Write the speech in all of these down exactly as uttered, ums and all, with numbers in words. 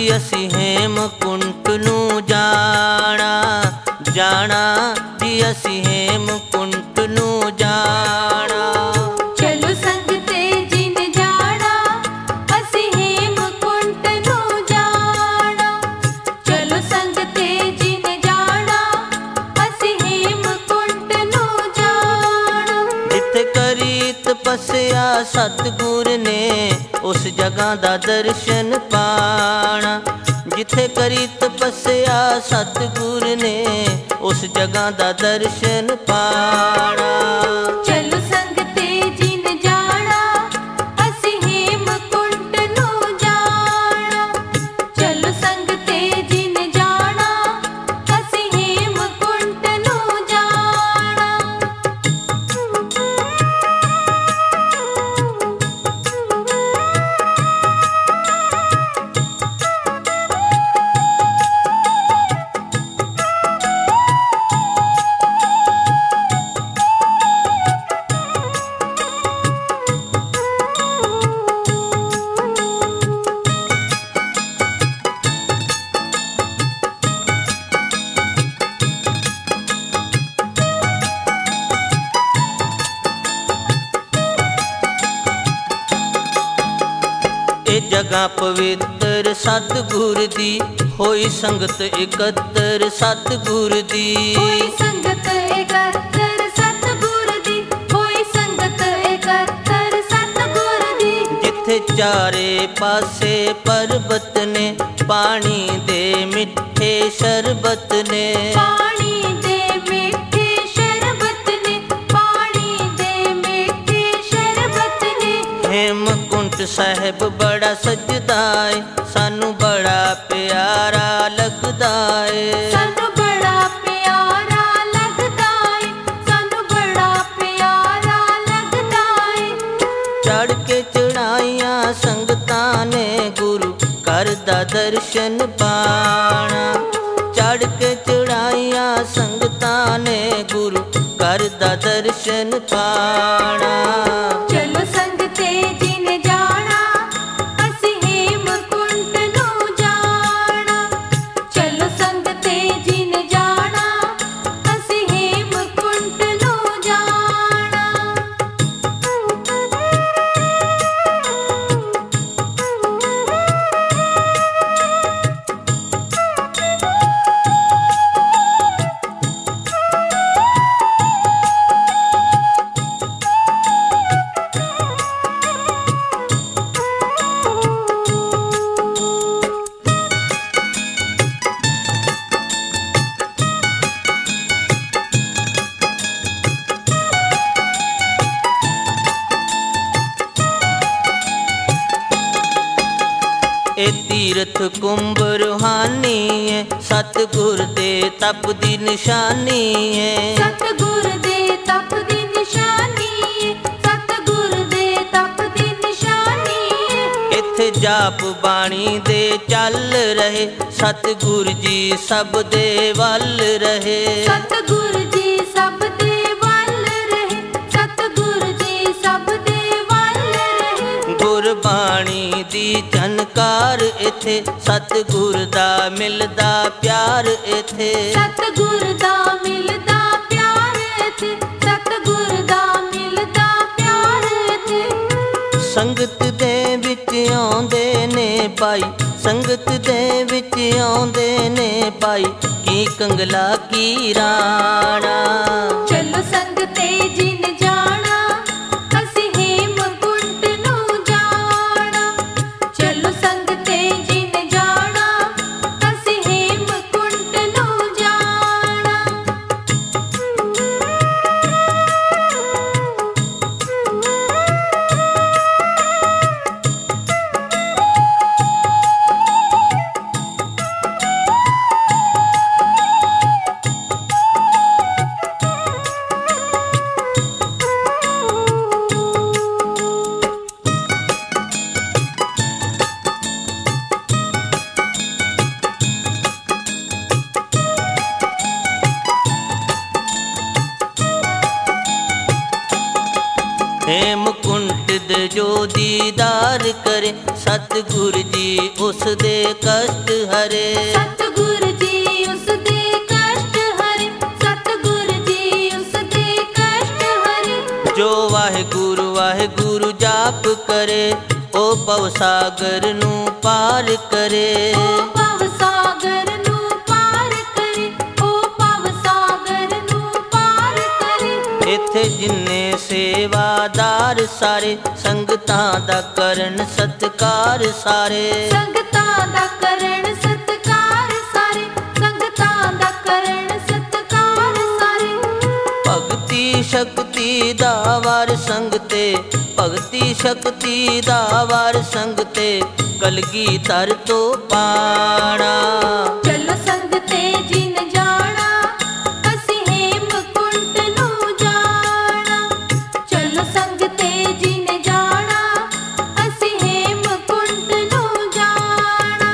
असी हेमकुंट नू जाना, जाना जी असी हेमकुंट नू जाना। चलो संग ते जिन जाना, असी हेमकुंट नू जाना। चलो संग ते जिन जाना, असी हेमकुंट नू जाना। जिथे करी तपस्या सतगुर ने उस जगह दा दर्शन पाना। जिथे करी तपस्या सतगुर ने उस जगह दा दर्शन पाना। चलो संग ते जिन जाना, असी हेमकुंट नू जाना। चलो संग ते जिन जाना, असी हेमकुंट नू जाना। जगह पवित्र सतगुर दी होई संगत एकत्र सतगुर दी। होई संगत एकत्र सतगुर दी, होई संगत एकत्र सतगुर दी। जिथे चारे पासे पर्वत ने पानी दे मिठे शरबत ने। पानी दे मिठे शरबत ने, पानी दे मिठे शरबत ने। हेमकुंट साहिब बड़ा सजदा है, सानू बड़ा प्यारा लगदा है। सानू बड़ा प्यारा लगदा है, सानू बड़ा प्यारा लगदा है। चढ़ के चढ़ाइयां संगतां ने गुरु घर दा दर्शन पाना। चढ़ के चढ़ाइयां संगतां ने गुरु घर दा दर्शन पाना। चलो संग ते जिन जाना, असी हेमकुंट नू जाना। चलो संग ते जिन जाना, असी हेमकुंट नू जाना। ए तीरथ कुंभ रूहानी है, सतगुर दे तप दी निशानी है। सतगुर दे तप दी निशानी है, सतगुर दे तप दी निशानी है। इथे जाप बाणी दे चल रहे, सतगुर जी सब दे वल रहे। सतगुर जी सब दे वल रहे, सतगुर जी सब दे वल रहे। गुरबाणी दी झनकार इथे, सतगुर दा मिलदा प्यार इथे। सतगुर दा मिलदा प्यार इथे, सतगुर दा मिलदा प्यार इथे। संगत दे विच आउंदे ने पाई, संगत दे विच आउंदे ने पाई, की कंगला की राणा। चलो संग ते जिन जाना, असी हेमकुंट नू जाना। चलो संग ते जिन जाना, असी हेमकुंट नू जाना। हेमकुंट दे ਜੋ ਦੀਦਾਰ ਕਰੇ, ਸਤਿਗੁਰ ਜੀ ਉਸ ਦੇ ਕਸ਼ਟ ਹਰੇ। ਸਤਿਗੁਰ ਜੀ ਉਸ ਦੇ ਕਸ਼ਟ ਹਰੇ, ਸਤਿਗੁਰ ਜੀ ਉਸ ਦੇ ਕਸ਼ਟ ਹਰੇ। ਜੋ ਵਾਹਿਗੁਰੂ ਵਾਹਿਗੁਰੂ ਜਾਪ ਕਰੇ, ਉਹ ਭਵ ਸਾਗਰ ਨੂੰ ਪਾਰ ਕਰੇ। ਉਹ ਭਵ ਸਾਗਰ ਨੂੰ ਪਾਰ ਕਰੇ, ਉਹ ਭਵ ਸਾਗਰ ਨੂੰ ਪਾਰ ਕਰੇ। ਇੱਥੇ ਜਿੰਨੇ ਸੇਵਾਦਾਰ ਸਾਰੇ, ਸੰਗਤਾਂ ਦਾ ਕਰਨ ਸਤਿਕਾਰ ਸਾਰੇ। ਸੰਗਤਾਂ ਦਾ ਕਰਨ ਸਤਿਕਾਰ ਸਾਰੇ, ਸੰਗਤਾਂ ਦਾ ਕਰਨ ਸਤਿਕਾਰ ਸਾਰੇ। ਭਗਤੀ ਸ਼ਕਤੀ ਦਾ ਵਾਰ ਸੰਗ ਤੇ, ਭਗਤੀ ਸ਼ਕਤੀ ਦਾ ਵਾਰ ਸੰਗ ਤੇ, ਕਲਗੀਧਰ ਤੋਂ ਪਾਣਾ। ਚਲੋ ਸੰਗ ਤੇ ਜਿਨ ਜਾਣਾ, ਅਸੀਂ ਹੇਮਕੁੰਟ ਨੂੰ ਜਾਣਾ। ਚਲੋ ਸੰਗ ਤੇ ਜਿਨ ਜਾਣਾ, ਅਸੀਂ ਹੇਮਕੁੰਟ ਨੂੰ ਜਾਣਾ।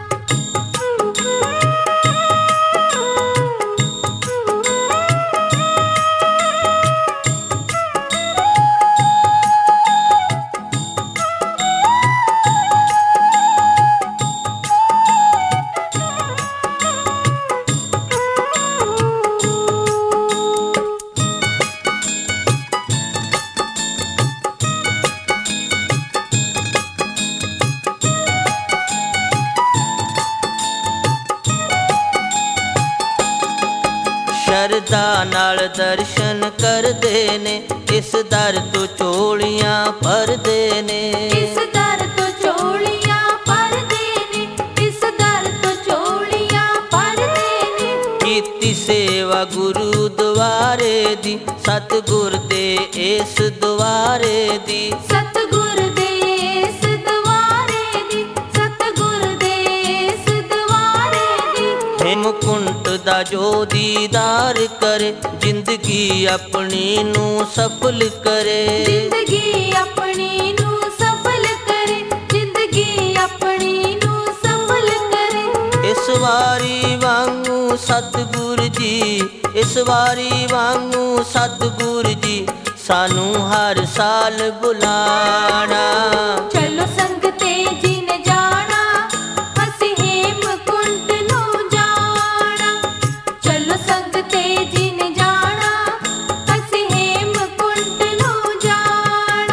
ਸ਼ਰਧਾ ਨਾਲ ਦਰਸ਼ਨ ਕਰਦੇ ਨੇ, ਇਸ ਦਰ ਤੋਂ ਝੋਲੀਆਂ ਭਰਦੇ ਨੇ। ਇਸ ਦਰ ਤੋਂ ਝੋਲੀਆਂ ਭਰਦੇ ਨੇ, ਇਸ ਦਰ ਤੋਂ ਝੋਲੀਆਂ ਭਰਦੇ ਨੇ। ਕੀਤੀ ਸੇਵਾ ਗੁਰੂ ਦੁਆਰੇ ਦੀ, ਸਤਿਗੁਰ ਦੇ ਇਸ ਦੁਆਰੇ ਦੀ। ਸਤਿਗੁਰ ਦੇ ਇਸ ਦੁਆਰੇ ਦੀ, ਸਤਿਗੁਰ ਦੇ ਇਸ ਦੁਆਰੇ ਦੀ। ਹੇਮਕੁੰਟ ਦਾ ਜੋ ਦੀਦਾਰ ਕਰੇ, ਜ਼ਿੰਦਗੀ ਆਪਣੀ ਨੂੰ ਸਫਲ ਕਰੇ। ਜ਼ਿੰਦਗੀ ਆਪਣੀ ਨੂੰ ਸਫਲ ਕਰੇ, ਜ਼ਿੰਦਗੀ ਆਪਣੀ ਨੂੰ ਸਫਲ ਕਰੇ। ਇਸ ਵਾਰੀ ਵਾਂਗੂ ਸਤਿਗੁਰ ਜੀ, ਇਸ ਵਾਰੀ ਵਾਂਗੂ ਸਤਿਗੁਰ ਜੀ, ਸਾਨੂੰ ਹਰ ਸਾਲ ਬੁਲਾਣਾ। ਚਲੋ ਸੰਗ ਤੇ ਜਿਨ ਜਾਣਾ, ਅਸੀਂ ਹੇਮਕੁੰਟ ਨੂੰ ਜਾਣਾ। ਚਲੋ ਸੰਗ ਤੇ ਜਿਨ ਜਾਣਾ, ਅਸੀਂ ਹੇਮਕੁੰਟ ਨੂੰ ਜਾਣਾ।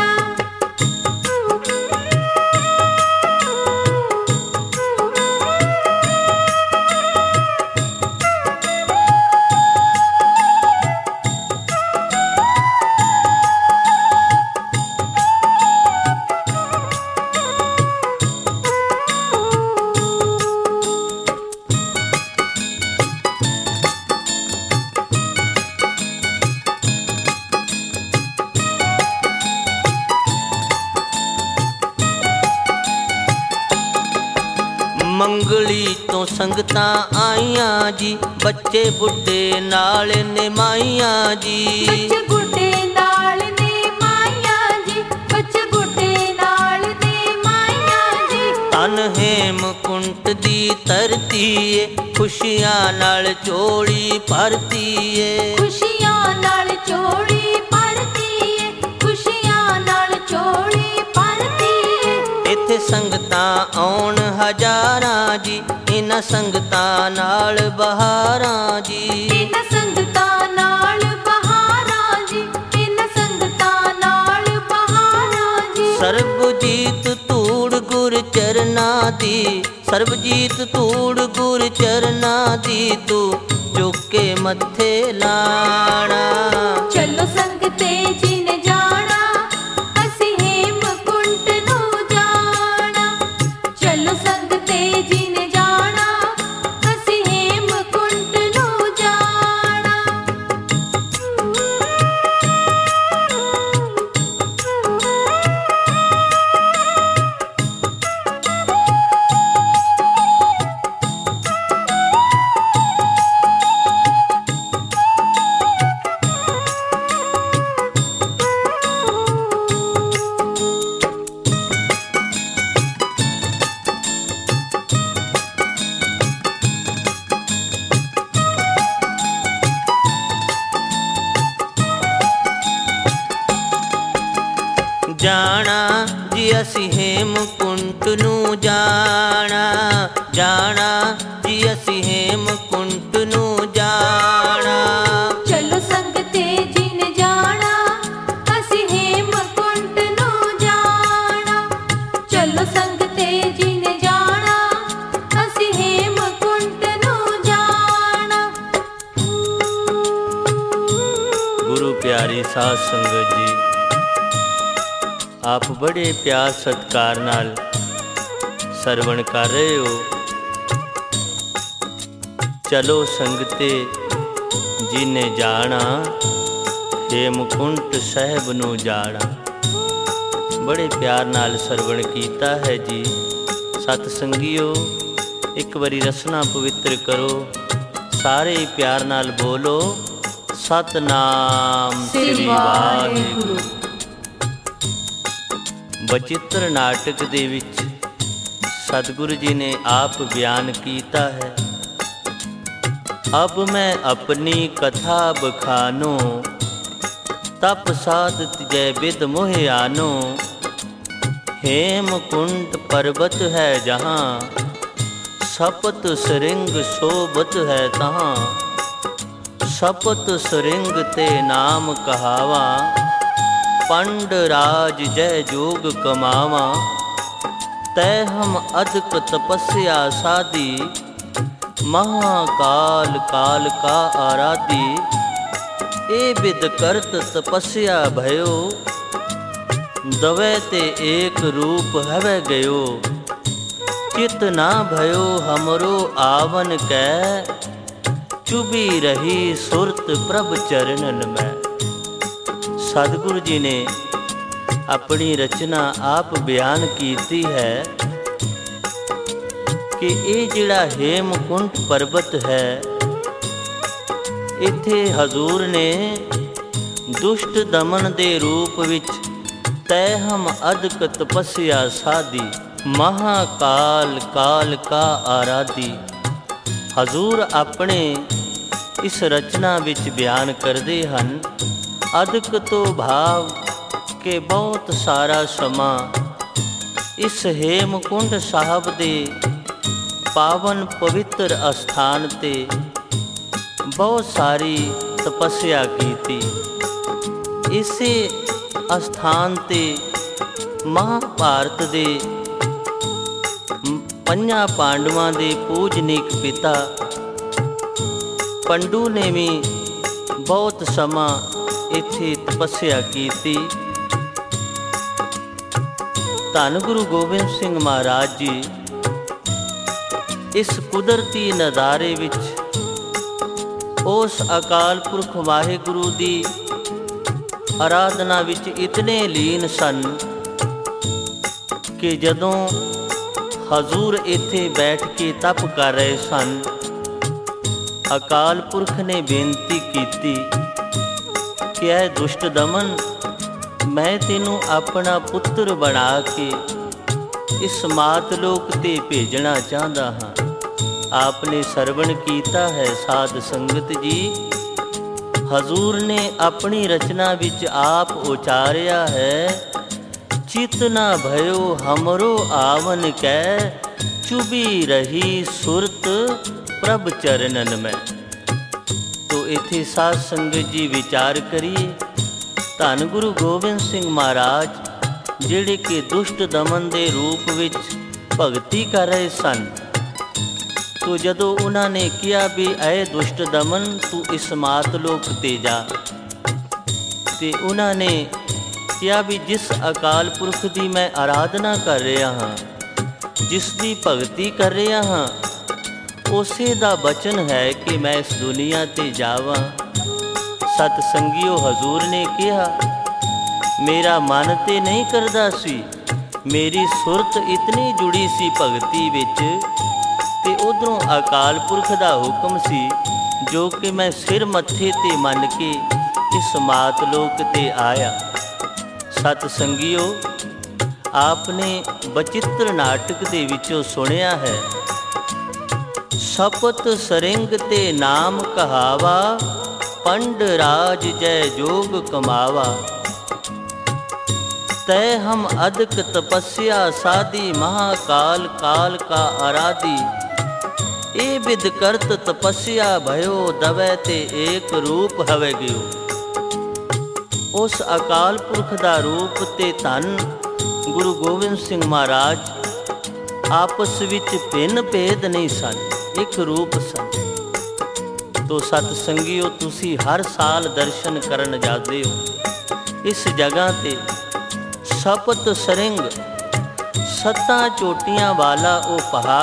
ਮੰਗਲੀ ਤੋਂ ਸੰਗਤਾਂ ਆਈਆਂ ਜੀ, ਬੱਚੇ ਬੁੱਢੇ ਨਾਲ ਨੇ ਮਾਈਆਂ ਜੀ। ਬੱਚੇ ਬੁੱਢੇ ਨਾਲ ਨੇ ਮਾਈਆਂ ਜੀ, ਬੱਚੇ ਬੁੱਢੇ ਨਾਲ ਨੇ ਮਾਈਆਂ ਜੀ। ਤਨ ਹੇਮਕੁੰਟ ਦੀ ਧਰਤੀ ਏ, ਖੁਸ਼ੀਆਂ ਨਾਲ ਝੋਲੀ ਭਰਤੀ ਏ। ਖੁਸ਼ੀਆਂ ਨਾਲ ਝੋਲੀ ਭਰਤੀ ਏ, ਖੁਸ਼ੀਆਂ ਨਾਲ ਝੋਲੀ ਭਰਤੀ ਏ। ਇੱਥੇ ਸੰਗਤਾਂ ਆਉਣ ਹਜ਼ਾਰਾਂ ਜੀ, ਇਹਨਾਂ ਸੰਗਤਾਂ ਨਾਲ ਬਹਾਰਾਂ ਜੀ। ਇਹਨਾਂ ਸੰਗਤਾਂ ਨਾਲ ਬਹਾਰਾਂ ਜੀ, ਇਹਨਾਂ ਸੰਗਤਾਂ ਨਾਲ ਬਹਾਰਾਂ ਜੀ। ਸਰਬਜੀਤ ਧੂੜ ਗੁਰ ਚਰਨਾਂ ਦੀ, ਸਰਬਜੀਤ ਧੂੜ ਗੁਰ ਚਰਨਾਂ ਦੀ, ਤੂੰ ਚੁੱਕ ਕੇ ਮੱਥੇ ਲਾਣਾ। ਚਲੋ ਸੰਗ ਤੇ ਜਿਨ ਜਾਣਾ, ਅਸੀਂ ਹੇਮਕੁੰਟ ਨੂੰ ਜਾਣਾ। ਚਲੋ ਸੰਗ ਤੇ ਜਿਨ ਜਾਣਾ, ਅਸੀਂ ਹੇਮਕੁੰਟ ਨੂੰ ਜਾਣਾ। ਜਾਣਾ ਜੀ ਅਸੀਂ ਹੇਮਕੁੰਟ ਨੂੰ ਜਾਣਾ, ਜਾਣਾ ਜੀ ਅਸੀਂ ਹੇਮਕੁੰਟ ਨੂੰ ਜਾਣਾ। ਚਲੋ ਸੰਗਤੇ ਜਿਨ ਜਾਣਾ ਅਸੀਂ ਹੇਮਕੁੰਟ ਨੂੰ ਜਾਣਾ, ਚਲੋ ਸੰਗਤੇ ਜਿਨ ਜਾਣਾ ਅਸੀਂ ਹੇਮਕੁੰਟ ਨੂੰ ਜਾਣਾ। ਗੁਰੂ ਪਿਆਰੀ ਸਾਧ ਸੰਗਤ ਜੀ, ਆਪ ਬੜੇ ਪਿਆਰ ਸਤਿਕਾਰ ਨਾਲ ਸਰਵਣ ਕਰ ਰਹੇ ਹੋ। ਚਲੋ ਸੰਗਤੇ ਜਿਨੇ ਜਾਣਾ ਹੇਮਕੁੰਟ ਸਾਹਿਬ ਨੂੰ ਜਾਣਾ। ਬੜੇ ਪਿਆਰ ਨਾਲ ਸਰਵਣ ਕੀਤਾ ਹੈ ਜੀ। ਸਤ ਸੰਗੀਓ, ਇੱਕ ਵਾਰੀ ਰਸਨਾ ਪਵਿੱਤਰ ਕਰੋ, ਸਾਰੇ ਪਿਆਰ ਨਾਲ ਬੋਲੋ ਸਤਨਾਮ ਸ੍ਰੀ ਵਾਹਿਗੁਰੂ। ਬਚਿੱਤਰ ਨਾਟਕ ਦੇ ਵਿੱਚ ਸਤਿਗੁਰੂ ਜੀ ਨੇ ਆਪ ਬਿਆਨ ਕੀਤਾ ਹੈ, ਅਬ ਮੈਂ ਆਪਣੀ ਕਥਾ ਬਖਾਨੋ, ਤਪ ਸਾਧਤ ਜੈ ਬਿਦ ਮੋਹਿ ਆਨੋ। हेमकुंट पर्वत है जहाँ, सपत सरिंग शोभत है तहाँ। सपत सरिंग ते नाम कहावा, पंड राज जय जोग कमावा। तय हम अधिक तपस्या साधी, महाकाल काल का आराधी। ए विद करत तपस्या भयो, दवे ते एक रूप हवे गयो। चित ना भयो हमरो आवन कै, चुभी रही सुरत प्रभ चरणन में। सतगुरु जी ने अपनी रचना आप बयान कीती है कि ये जिहड़ा हेमकुंट पर्वत है, इत्थे हजूर ने दुष्ट दमन दे रूप विच तय हम अधिक तपस्या साधी, महाकाल काल का आराधी। हजूर अपने इस रचना विच बयान करते हैं, अधिक तो भाव के बहुत सारा समा इस हेमकुंड साहब दे पावन पवित्र अस्थान ते बहुत सारी तपस्या की। इसे अस्थान ते महाभारत दे पंजा पांडवां दे पूजनीक पिता पंडू ने भी बहुत समा इत्थे तपस्या की। धन गुरु गोबिंद सिंह महाराज जी इस कुदरती नज़ारे विच उस अकाल पुरख वाहिगुरु दी आराधना विच इतने लीन सन कि जदों हजूर इत्थे बैठ के तप कर रहे सन, अकाल पुरख ने बेनती की कि ऐ दुष्ट दमन, मैं तेनू अपना पुत्र बना के इस मातलोक ते भेजना चाहता हाँ। आपने सरवण कीता है साध संगत जी। हजूर ने अपनी रचना विच आप उचारिया है, चित ना भयो हमरो आवन कै, चुभी रही सुरत प्रभ चरणन में। तो इत्थे साध संगत जी विचार करिए, धन गुरु गोबिंद सिंह महाराज जिहड़े कि दुष्ट दमन दे रूप विच भगती कर रहे सन, तो जदों उन्होंने किया भी ऐ दुष्ट दमन तू इस मातलोक ते जा, ते उन्होंने किया भी जिस अकाल पुरख की मैं आराधना कर रहा हाँ, जिसकी भगती कर रहा हाँ, उसे दा बचन है कि मैं इस दुनिया ते जावां। सतसंगियो, हजूर ने कहा मेरा मन ते नहीं करदा सी, मेरी सुरत इतनी जुड़ी सी भगती विच, ते उधरों अकाल पुरख दा हुक्म सी जो कि मैं सिर मत्थे ते मन के इस मातलोक ते आया। सत संगियो, आपने बचित्र नाटक दे विचों सुनिया है, सपत सरिंग ते नाम कहावा, पंड राज जय जोग कमावा। तय हम अधिक तपस्या साधी महाकाल काल का आराधी। ए विद करत तपस्या भयो दवै ते एक रूप हवे गयो। उस अकाल पुरख दा रूप ते धन गुरु गोबिंद सिंह महाराज आपस विच भिन्न भेद नहीं सन, एक रूप सन। तो सत संगियो तुसी हर साल दर्शन करन जाते हो। इस जगह ते सपत सरिंग सत्तां चोटियां वाला वो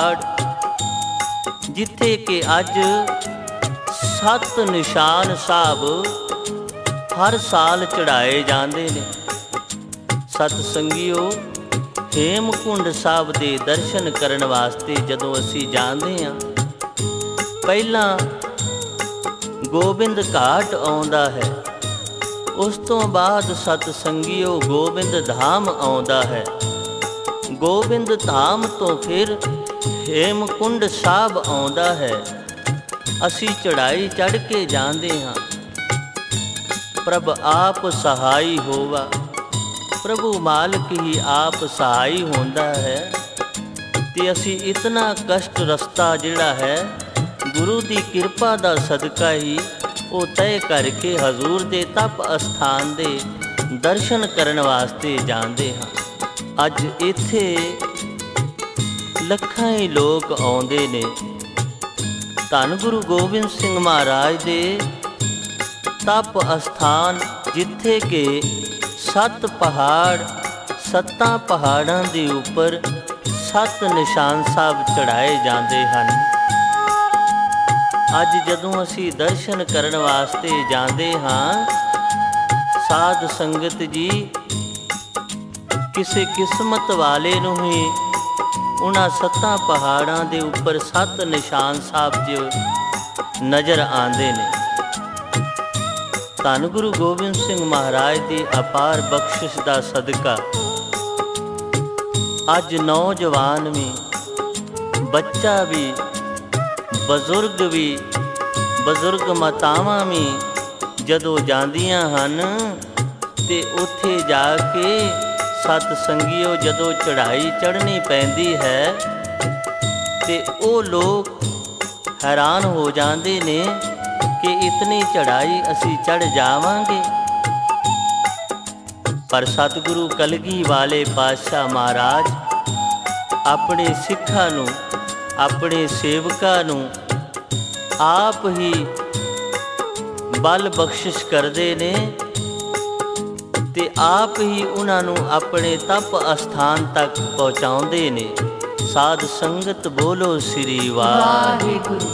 पहाड़ जिथे कि अज सत निशान साहब हर साल चढ़ाए जाते ने। सत संगियो हेमकुंड साहब दे दर्शन करन वास्ते जदों असी जाते हाँ, पहला गोबिंद घाट आउंदा है, उस तो बाद सत संगियो गोबिंद धाम आउंदा है। गोबिंद धाम तो फिर हेमकुंड साहब आउंदा है। असी चढ़ाई चढ़ के जाते हाँ। प्रभ आप सहाई होवा, प्रभु मालक ही आप सहाई होंदा है। ते असी इतना कष्ट रस्ता जिहड़ा है गुरु दी किरपा दा सदका ही वो तय करके हजूर दे तप अस्थान दे दर्शन करन वास्ते जाते हाँ। अज इत्थे लखां ही लोग आउंदे ने। धन गुरु गोबिंद सिंह महाराज दे तप अस्थान जिथे के सत पहाड़, सत्तां पहाड़ां दे उपर सत निशान साहब चढ़ाए जाते हैं। अज जदों असी दर्शन करन वास्ते जाते हाँ, साध संगत जी किसी किस्मत वाले नूं ही उन्हां सत्तां पहाड़ां दे उपर सत निशान साहब जो नज़र आंदे ने। धन गुरु गोबिंद सिंह महाराज की अपार बख्शिश का सदका अज नौजवान भी, बच्चा भी, बजुर्ग भी, बजुर्ग मातावां भी जदों जांदियां हन ते उत्थे जाके सत संगियो जदों चढ़ाई चढ़नी पैंदी है ते ओ लोग हैरान हो जाते ने कि इतनी चढ़ाई असी चढ़ जावांगे। पर सतगुरु कलगी वाले पातशाह महाराज अपने सिखां नूं, अपने सेवकां नूं आप ही बल बख्शिश करते ने ते आप ही उन्हां नूं अपने तप अस्थान तक पहुँचाउंदे ने। साध संगत बोलो श्री वाहिगुरू।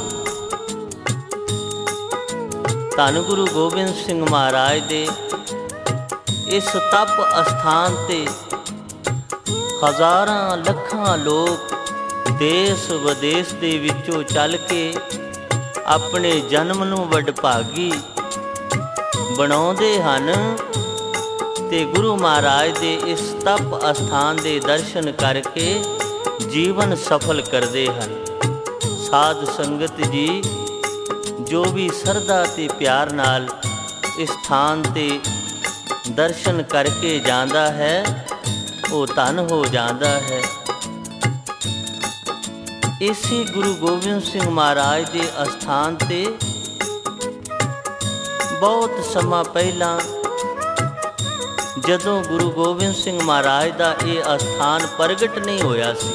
धन गुरु गोबिंद सिंह महाराज दे इस तप अस्थान ते हज़ारां लखां लोग देश विदेश दे विचों चल के अपने जन्म नूं वडभागी बनाउंदे हन ते गुरु महाराज दे इस तप अस्थान दे दर्शन करके जीवन सफल करते हैं। साध संगत जी जो भी सरदा ते प्यार नाल इस स्थान ते दर्शन करके जाता है वो धन हो जाता है। इसी गुरु गोबिंद सिंह महाराज के अस्थान ते बहुत समा पहला जदों गुरु गोबिंद सिंह महाराज का ये अस्थान प्रगट नहीं होया सी,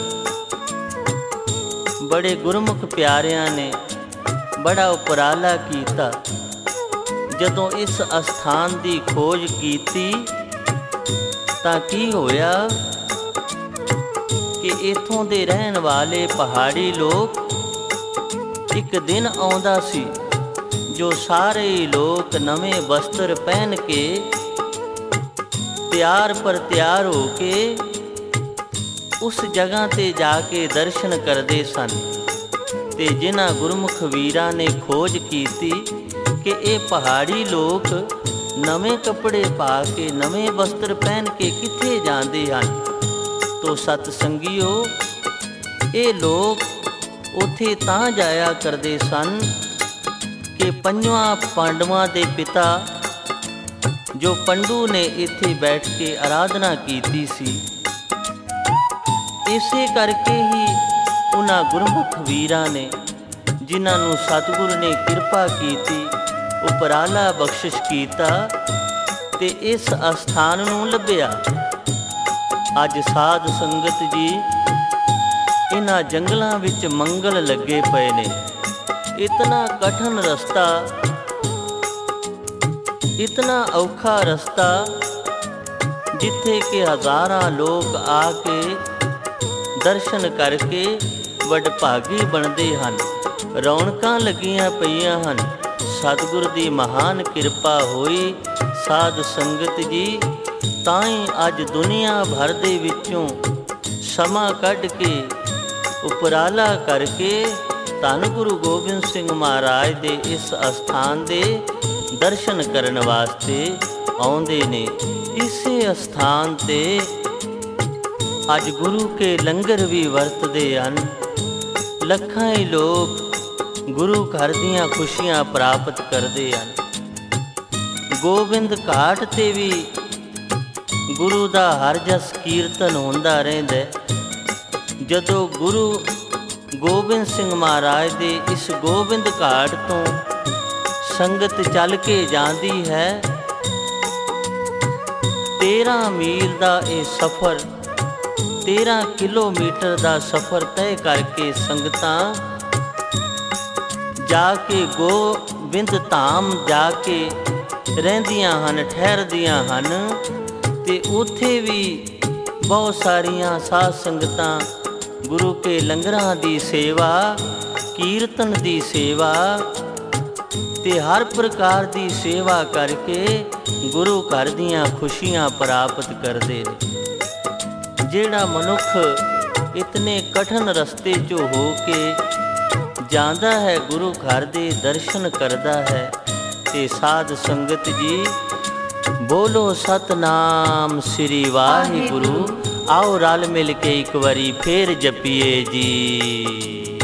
बड़े गुरमुख प्यारियां ने बड़ा उपराला कीता। जदों इस अस्थान की खोज कीती तां की होया कि इत्थों दे रहन वाले पहाड़ी लोग एक दिन आउंदा सी जो सारे लोग नवे वस्त्र पहन के तैयार पर तैयार हो के उस जगह ते जाके दर्शन करते सन। ते जिन्हां गुरमुख वीरां ने खोज कीती कि ये पहाड़ी लोग नवे कपड़े पा के नवे वस्त्र पहन के किथे जाते हैं, तो सतसंगियो ये लोग उथे तां जाया करते सन कि पंजवां पांडवां दे पिता ਜੋ ਪੰਡੂ ਨੇ ਇੱਥੇ ਬੈਠ ਕੇ ਆਰਾਧਨਾ ਕੀਤੀ ਸੀ। ਇਸੇ ਕਰਕੇ ਹੀ ਉਹਨਾਂ ਗੁਰਮੁਖ ਵੀਰਾਂ ਨੇ, ਜਿਨ੍ਹਾਂ ਨੂੰ ਸਤਿਗੁਰ ਨੇ ਕਿਰਪਾ ਕੀਤੀ, ਉਪਰਾਲਾ ਬਖਸ਼ਿਸ਼ ਕੀਤਾ ਤੇ ਇਸ ਅਸਥਾਨ ਨੂੰ ਲੱਭਿਆ। ਅੱਜ ਸਾਧ ਸੰਗਤ ਜੀ ਇਹਨਾਂ ਜੰਗਲਾਂ ਵਿੱਚ ਮੰਗਲ ਲੱਗੇ ਪਏ ਨੇ। ਇਤਨਾ ਕਠਨ ਰਸਤਾ, ਇਤਨਾ ਔਖਾ ਰਸਤਾ, ਜਿੱਥੇ ਕਿ ਹਜ਼ਾਰਾਂ ਲੋਕ ਆ ਕੇ ਦਰਸ਼ਨ ਕਰਕੇ ਵਡਭਾਗੀ ਬਣਦੇ ਹਨ। ਰੌਣਕਾਂ ਲੱਗੀਆਂ ਪਈਆਂ ਹਨ। ਸਤਿਗੁਰ ਦੀ ਮਹਾਨ ਕਿਰਪਾ ਹੋਈ ਸਾਧ ਸੰਗਤ ਜੀ, ਤਾਂ ਹੀ ਅੱਜ ਦੁਨੀਆ ਭਰ ਦੇ ਵਿੱਚੋਂ ਸਮਾਂ ਕੱਢ ਕੇ ਉਪਰਾਲਾ ਕਰਕੇ ਧੰਨ ਗੁਰੂ ਗੋਬਿੰਦ ਸਿੰਘ ਮਹਾਰਾਜ ਦੇ ਇਸ ਅਸਥਾਨ ਦੇ ਦਰਸ਼ਨ ਕਰਨ ਵਾਸਤੇ ਆਉਂਦੇ ਨੇ। ਇਸੇ ਅਸਥਾਨ ਤੇ ਅੱਜ ਗੁਰੂ ਕੇ ਲੰਗਰ ਵੀ ਵਰਤਦੇ ਹਨ। ਲੱਖਾਂ ਹੀ ਲੋਕ ਗੁਰੂ ਘਰ ਦੀਆਂ ਖੁਸ਼ੀਆਂ ਪ੍ਰਾਪਤ ਕਰਦੇ ਹਨ। ਗੋਬਿੰਦ ਘਾਟ ਤੇ ਵੀ ਗੁਰੂ ਦਾ ਹਰ ਜਸ ਕੀਰਤਨ ਹੁੰਦਾ ਰਹਿੰਦਾ। ਜਦੋਂ ਗੁਰੂ ਗੋਬਿੰਦ ਸਿੰਘ ਮਹਾਰਾਜ ਦੇ ਇਸ ਗੋਬਿੰਦ ਘਾਟ ਤੋਂ ਸੰਗਤ ਚੱਲ ਕੇ ਜਾਂਦੀ ਹੈ, ਤੇਰਾਂ ਮੀਲ ਦਾ ਇਹ ਸਫ਼ਰ, ਤੇਰਾਂ ਕਿਲੋਮੀਟਰ ਦਾ ਸਫ਼ਰ ਤੈਅ ਕਰਕੇ ਸੰਗਤਾਂ ਜਾ ਕੇ ਗੋਬਿੰਦ ਧਾਮ ਜਾ ਕੇ ਰਹਿੰਦੀਆਂ ਹਨ, ਠਹਿਰਦੀਆਂ ਹਨ। ਤੇ ਉੱਥੇ ਵੀ ਬਹੁਤ ਸਾਰੀਆਂ ਸਾਧ ਸੰਗਤਾਂ ਗੁਰੂ ਕੇ ਲੰਗਰਾਂ ਦੀ ਸੇਵਾ, ਕੀਰਤਨ ਦੀ ਸੇਵਾ ਤੇ ਹਰ ਪ੍ਰਕਾਰ ਦੀ ਸੇਵਾ ਕਰਕੇ ਗੁਰੂ ਘਰ ਦੀਆਂ ਖੁਸ਼ੀਆਂ ਪ੍ਰਾਪਤ ਕਰਦੇ ਨੇ। ਜਿਹੜਾ ਮਨੁੱਖ ਇਤਨੇ ਕਠਨ ਰਸਤੇ 'ਚੋਂ ਹੋ ਕੇ ਜਾਂਦਾ ਹੈ, ਗੁਰੂ ਘਰ ਦੇ ਦਰਸ਼ਨ ਕਰਦਾ ਹੈ, ਤੇ ਸਾਧ ਸੰਗਤ ਜੀ ਬੋਲੋ ਸਤਨਾਮ ਸ੍ਰੀ ਵਾਹਿਗੁਰੂ। ਆਓ ਰਲ ਮਿਲ ਕੇ ਇੱਕ ਵਾਰੀ ਫੇਰ ਜਪੀਏ ਜੀ।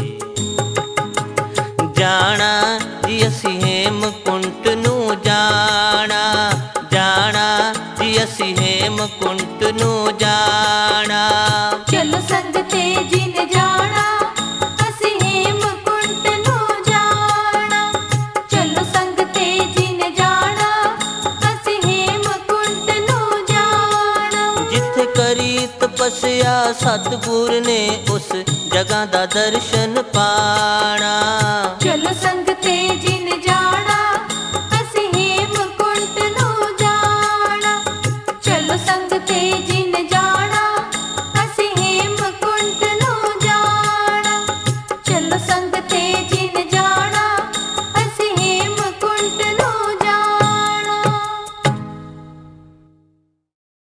ਜਾਣਾ ਜੀ ਅਸੀਂ ਹੇਮਕੁੰਟ ਨੂੰ ਜਾਣਾ, ਜਾਣਾ ਜੀ ਅਸੀਂ ਹੇਮਕੁੰਟ ਨੂੰ ਜਾਣਾ। ਚਲੋ ਸੰਗਤੇ ਜੀ ਨੇ ਜਾਣਾ, ਅਸੀਂ ਹੇਮਕੁੰਟ ਨੂੰ ਜਾਣਾ। ਚਲੋ ਸੰਗਤੇ ਜੀ ਨੇ ਜਾਣਾ, ਅਸੀਂ ਹੇਮਕੁੰਟ ਨੂੰ ਜਾਣਾ। ਜਿੱਥੇ ਕਰੀ ਤਪੱਸਿਆ ਸਤਿਗੁਰ ਨੇ, ਉਸ ਜਗ੍ਹਾ ਦਾ ਦਰਸ਼ਨ ਪਾਣਾ। ਚਲੋ ਸੰਗਤੇ ਜੀ